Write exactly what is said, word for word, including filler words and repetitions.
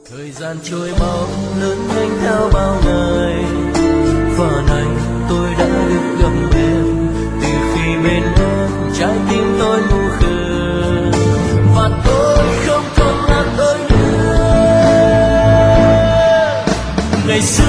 Thời gian trôi mau lớn nhanh theo bao ngày, và nay tôi đã được gặp em. Từ khi bên em trái tim tôi ngu khờ, và tôi không còn là tôi nữa. Ngày xưa